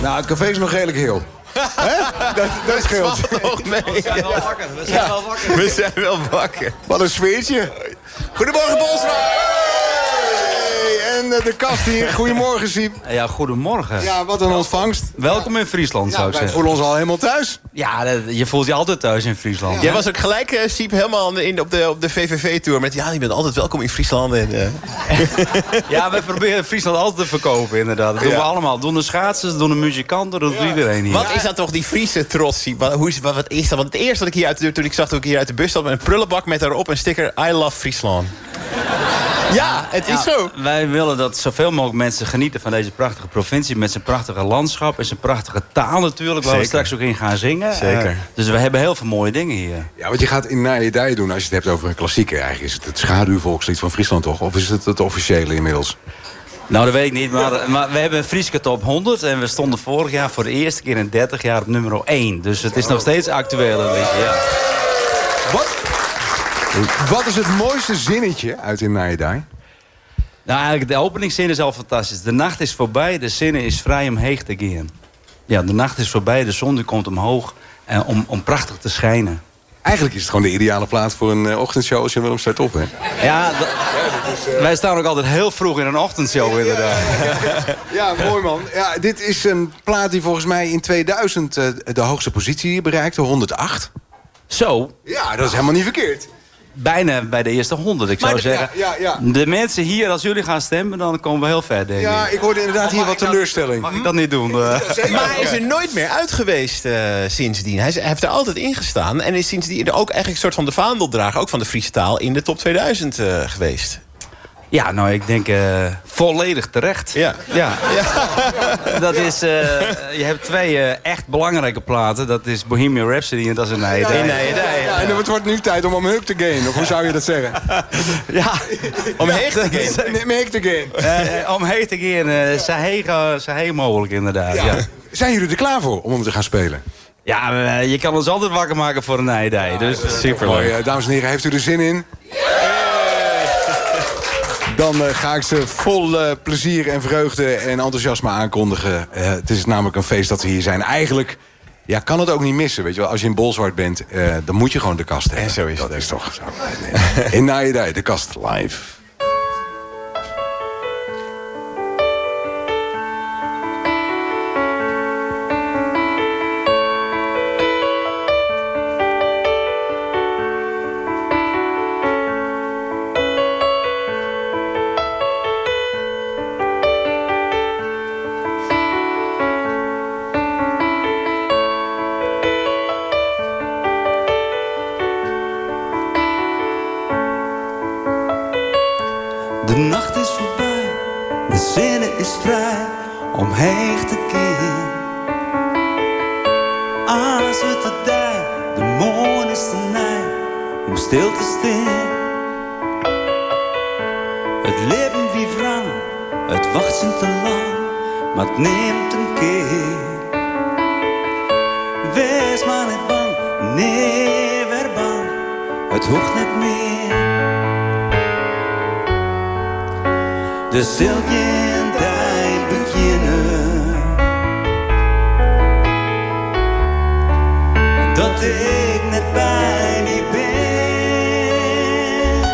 Nou, het café is nog redelijk heel. Dat scheelt. We zijn wel wakker. We zijn wel wakker. Wat een sfeertje. Goedemorgen, Bolsward. En de kast hier. Goedemorgen, Siep. Ja, goedemorgen. Ja, wat een ontvangst. Welkom in Friesland, zou ik Wij zeggen. voelen ons al helemaal thuis. Ja, je voelt je altijd thuis in Friesland. Jij was ook gelijk, Siep, helemaal op de VVV-tour. Met je bent altijd welkom in Friesland. En, Ja, wij proberen Friesland altijd te verkopen, inderdaad. Dat doen we allemaal. Doen de schaatsers, doen de muzikanten, dat doet iedereen hier. Wat is dat toch, die Friese trots, Siep? Wat is dat? Want het eerste wat ik hier uit de deur, toen ik zag dat ik hier uit de bus stond... met een prullenbak met daarop een sticker I love Friesland. Ja, het is zo. Wij willen dat zoveel mogelijk mensen genieten van deze prachtige provincie... met zijn prachtige landschap en zijn prachtige taal natuurlijk... waar we straks ook in gaan zingen. Zeker. Dus we hebben heel veel mooie dingen hier. Ja, want je gaat in Nijedij doen als je het hebt over een klassieker. Eigenlijk is het schaduwvolkslied van Friesland toch? Of is het officiële inmiddels? Nou, dat weet ik niet, maar we hebben een Frieske Top 100... en we stonden vorig jaar voor de eerste keer in 30 jaar op nummer 1. Dus het is nog steeds actueel. Ja. Wat is het mooiste zinnetje uit in Nijedij? Nou, eigenlijk de openingszin is al fantastisch. De nacht is voorbij, de zinnen is vrij om heeg te gaan. Ja, de nacht is voorbij, de zon die komt omhoog... om prachtig te schijnen. Eigenlijk is het gewoon de ideale plaats voor een ochtendshow als je Willem start op, hè? Ja, wij staan ook altijd heel vroeg in een ochtendshow, inderdaad. Ja, mooi man. Ja, dit is een plaat die volgens mij in 2000 de hoogste positie bereikte, 108. Zo. Ja, dat is helemaal niet verkeerd. Bijna bij de eerste 100, ik zou zeggen. Ja. De mensen hier, als jullie gaan stemmen, dan komen we heel ver, denk ik. Ja, ik hoorde inderdaad hier wat teleurstelling. Mag ik dat niet doen? Maar hij is er nooit meer uit geweest sindsdien. Hij heeft er altijd in gestaan. En is sindsdien ook eigenlijk een soort van de vaandeldrager... ook van de Friese taal, in de top 2000 geweest. Ja, nou, ik denk volledig terecht. Ja. Dat is, je hebt twee echt belangrijke platen. Dat is Bohemian Rhapsody en dat is een Nijedij. Ja, en het wordt nu tijd om heuk te gaan. Of hoe zou je dat zeggen? Ja. Om heeg te gaan. Om heuk te gaan. Om heeg te gaan, zo heeg mogelijk inderdaad. Ja. Zijn jullie er klaar voor om hem te gaan spelen? Ja, je kan ons altijd wakker maken voor een Nijedij. Dus superleuk. Dames en heren, heeft u er zin in? Dan ga ik ze vol plezier en vreugde en enthousiasme aankondigen. Het is namelijk een feest dat we hier zijn. Eigenlijk kan het ook niet missen. Weet je wel? Als je in Bolsward bent, dan moet je gewoon de kast hebben. En zo is dat is toch zo. In Nijedij, de kast live. De nacht is voorbij, de zinnen is vrij om heeg te keren. Als we te dij, de morgen is te nij om stil te staan. Het leven wie wrang, het wacht zijn te lang, maar het neemt een keer. Wees maar niet bang, nee, weer bang, het hoeft niet meer. De zilgen dij beginnen. Dat ik net bij die ben.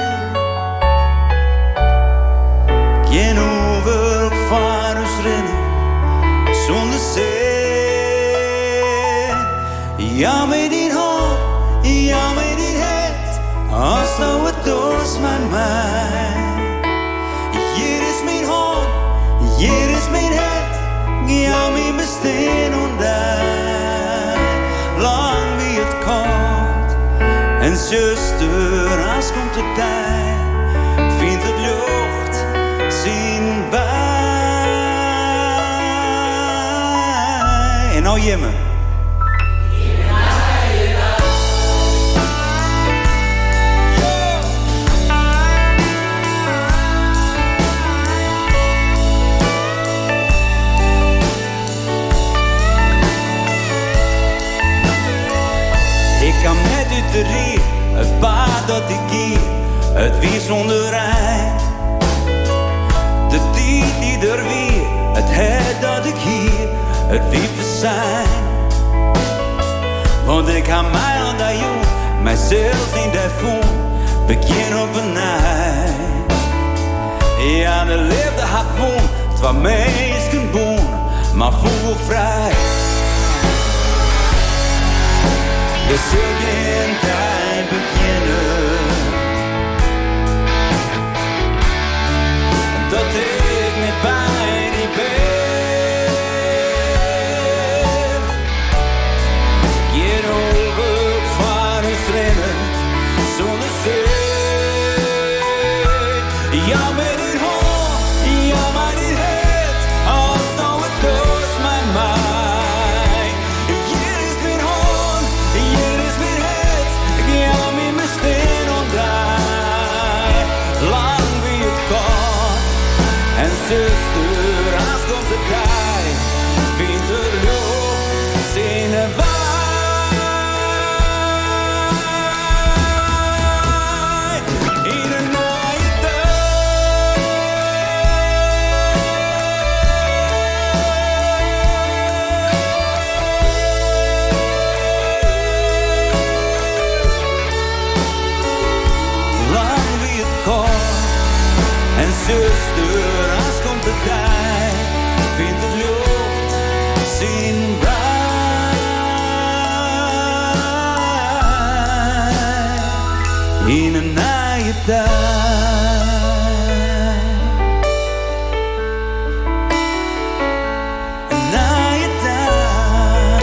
Geen over op varus rennen. Zonder zee. Ja, met die hand, ja, met die het. Als nou het doos mijn mij. Hier is mijn hart, ja, mijn bestaan ondij. Lang wie het komt, en zuster, als komt het tijd, vindt het lucht, zien wij. En nou jemmen. Ik kan net uit de rier, het paard dat ik hier, het wie zonder rij. De tijd die er weer, het het dat ik hier, het liefde zijn. Want ik ga mij aan dat jong, mijzelf in dat voel, begin op een nacht. Ja, de liefde had woon, het was meest een boon, maar voel vrij. Dus zul je in tijd beginnen, dat ik niet bij die ben. Geen over van ons rennen, zonder zee. Ja, met dit hoofd, ja, maar dit het, als nou het doos mijn mij. Hier is mijn hoofd, hier is mijn het, ik ga met mijn steen omdraai. Lang wie het kan, en zuster, als komt de tijd, vindt de lucht in een waai. In een naaie lang wie het kan. En zuster, als komt de tijd, vindt de lucht zien wij. In een naaie tijd. Een naaie tijd.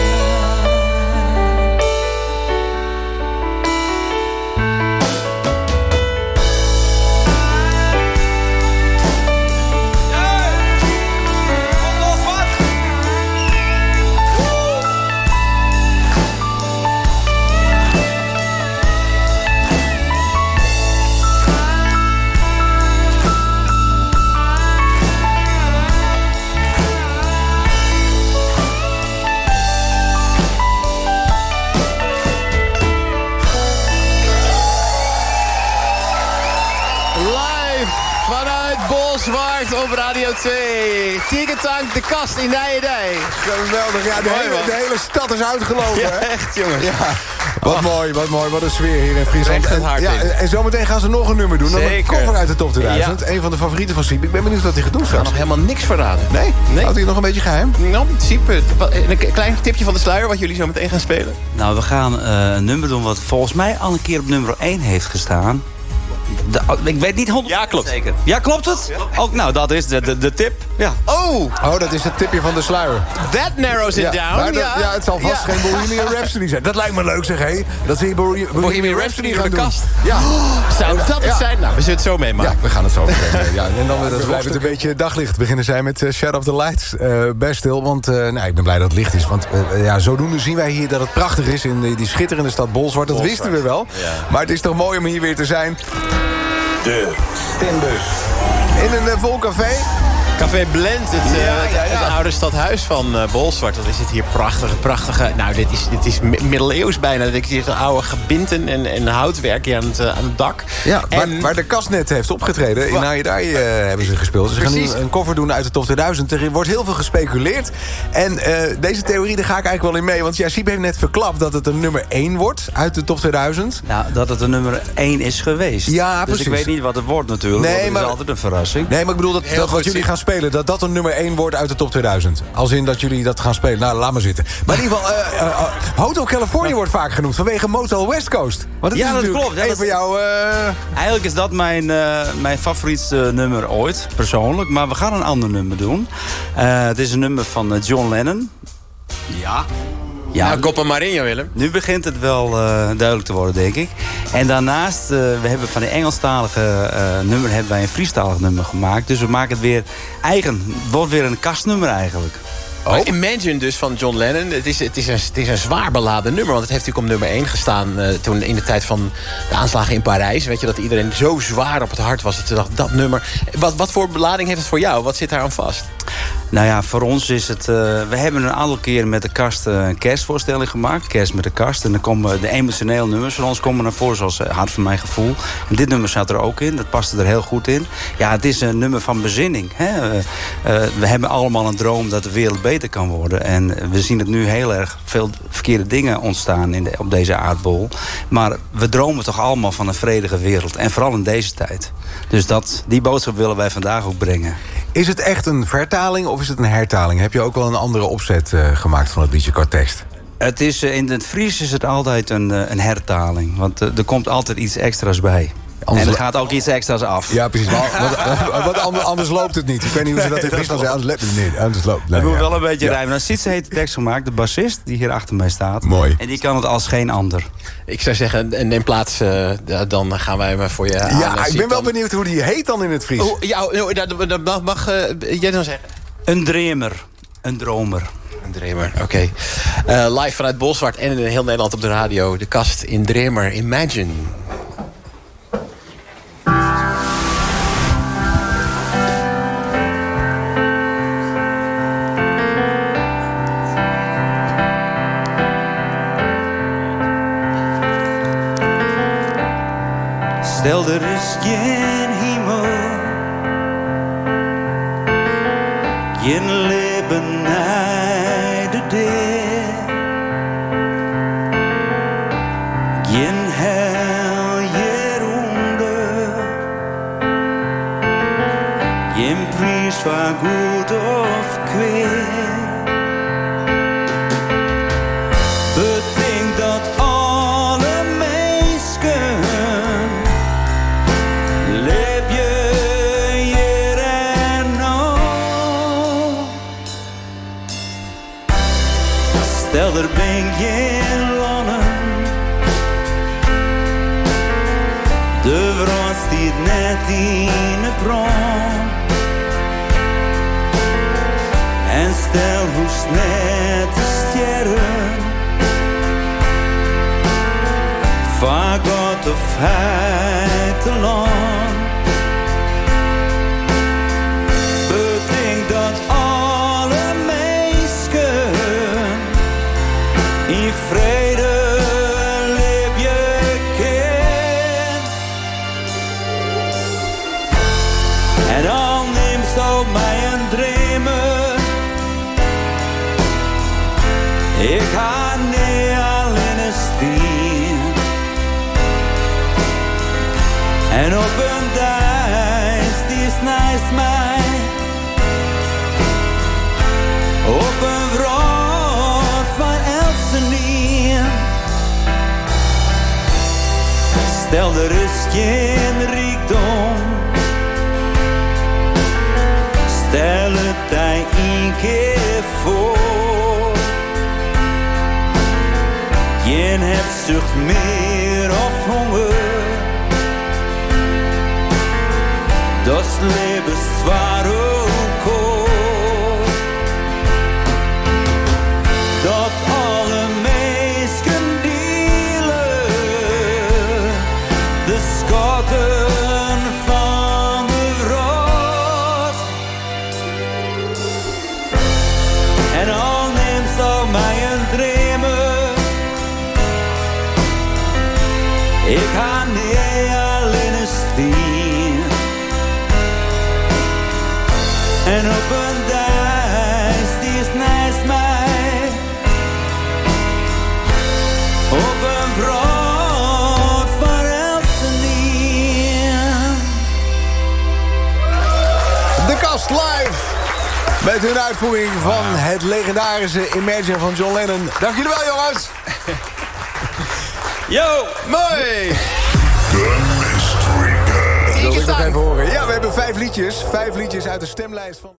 Live vanuit Bolsward op Radio 2. Tiegetank, de kast in Nijedij. Geweldig, ja, de hele stad is uitgelopen. Ja, hè? echt jongens. Ja. Wat mooi, wat een sfeer hier in Friesland. Echt het hart ja, in. en zometeen gaan ze nog een nummer doen. Dan een Zeker. cover uit de top 2000. Ja. Een van de favorieten van Siep. Ik ben benieuwd wat hij gaat doen Ik ga straks. nog helemaal niks verraden. Nee? Nee. Houdt hij nog een beetje geheim? Nou, in principe, een klein tipje van de sluier wat jullie zo meteen gaan spelen. Nou, we gaan een nummer doen wat volgens mij al een keer op nummer 1 heeft gestaan. Ik weet niet 100% Ja, klopt. zeker. Ja, klopt het? Ook, nou, dat is de tip. Ja. Oh, dat is het tipje van de sluier. That narrows it down. maar ja, het zal vast geen Bohemian Rhapsody zijn. Dat lijkt me leuk, zeg, hé. Dat ze Bohemian Rhapsody gaan in de doen. kast. Ja. Zou dat het zijn? Nou, we zullen het zo meemaken. Ja, we gaan het zo meteen. Ja, en dan blijft het een beetje daglicht. Beginnen zij met Shut Off the Lights. Best stil, want ik ben blij dat het licht is. Want zodoende zien wij hier dat het prachtig is in die schitterende stad Bolsward. Dat wisten we wel. Ja. Maar het is toch mooi om hier weer te zijn. De stembus. In een vol café. Café Blend, het oude stadhuis van Bolsward. Dat is het hier prachtige. Nou, dit is middeleeuws bijna. Ik zie hier oude gebinten en houtwerk hier aan het dak. Ja, en waar de Kastnet heeft opgetreden. In Nijedij hebben ze gespeeld. Ze gaan nu een cover doen uit de top 2000. Er wordt heel veel gespeculeerd. En deze theorie, daar ga ik eigenlijk wel in mee. Want Siep heeft net verklapt dat het een nummer 1 wordt uit de top 2000. Nou, dat het een nummer 1 is geweest. Ja, dus precies. ik weet niet wat het wordt natuurlijk. Nee, Dat maar- is altijd een verrassing. Nee, maar ik bedoel dat wat jullie gaan spelen, dat een nummer 1 wordt uit de top 2000. Als in dat jullie dat gaan spelen. Nou, laat maar zitten. Maar in ieder geval, Hotel California wordt vaak genoemd vanwege Motel West Coast. Want het Ja, is dat natuurlijk klopt. Ja, een dat van jouw... Eigenlijk is dat mijn favorietste nummer ooit, persoonlijk. Maar we gaan een ander nummer doen. Het is een nummer van John Lennon. Ja. Ja, nou, kop er maar in, Willem. nu begint het wel duidelijk te worden, denk ik. En daarnaast, we hebben van die Engelstalige nummer hebben wij een Friestalig nummer gemaakt. Dus we maken het weer eigen. Het wordt weer een kastnummer eigenlijk. Oh. Imagine dus van John Lennon. Het is een zwaar beladen nummer. Want het heeft natuurlijk op nummer 1 gestaan toen in de tijd van de aanslagen in Parijs. Weet je, dat iedereen zo zwaar op het hart was. Dat ze dacht, dat nummer. Wat voor belading heeft het voor jou? Wat zit daar aan vast? Nou ja, voor ons is het... we hebben een aantal keren met de kast een kerstvoorstelling gemaakt. Kerst met de kast. En dan komen de emotionele nummers van ons komen naar voren. Zoals Hart van Mijn Gevoel. En dit nummer zat er ook in. Dat paste er heel goed in. Ja, het is een nummer van bezinning. Hè? We hebben allemaal een droom dat de wereld beter kan worden. En we zien het nu heel erg veel verkeerde dingen ontstaan op deze aardbol. Maar we dromen toch allemaal van een vredige wereld. En vooral in deze tijd. Dus die boodschap willen wij vandaag ook brengen. Is het echt een vertaling of is het een hertaling? Heb je ook wel een andere opzet gemaakt van het liedje qua tekst? Het is, in het Fries is het altijd een hertaling. Want er komt altijd iets extra's bij. En er gaat ook iets extra's af. Ja, precies. Want anders loopt het niet. Ik weet niet hoe ze dat in Friesland zeggen. Anders loopt het niet. We moeten wel een beetje rijmen. Nou, Sietse heeft de tekst gemaakt. De bassist die hier achter mij staat. Mooi. En die kan het als geen ander. Ik zou zeggen, neem plaats. Dan gaan wij maar voor je aan. Ja, ik ben wel benieuwd hoe die heet dan in het Fries. Dat mag jij dan zeggen? Een dreamer. Een dromer. Een Dreamer, oké. Live vanuit Bolsward en in heel Nederland op de radio. De kast in Dreamer, Imagine. Stel er is geen hemel, geen leven na de dood, geen hel hieronder, geen prijs van goed of kwaad. Bedenk dat alle mensen leef je hier en nu. Stel er ben geen lonnen, de vrouw stiet net in de bron. En stel hoe net de sterren van God of hij te lang. Bedenk dat alle mensen in vrede leef je kent. En dan neemt zo mij een dromen. Ik ga niet alleen staan. En op een dag die is naast mij. Op een brood van Elsenien. Stel er is geen rijkdom. Stel het hij een keer voor. Geen hebzucht meer of honger. Dat leven zwaar ook hoor. Dat alle mensen delen de schatten van de wraak. En al neemt zo mij een dromen. Ik ga niet alleen staan. En op een dag die is naast mij. Op een brood van Elsenien. De Kast live. Met hun uitvoering van het legendarische Imagine van John Lennon. Dank jullie wel, jongens. Yo, mooi! The Mystery Guy. Dat wil ik nog even horen. Ja, we hebben 5 liedjes. 5 liedjes uit de stemlijst van...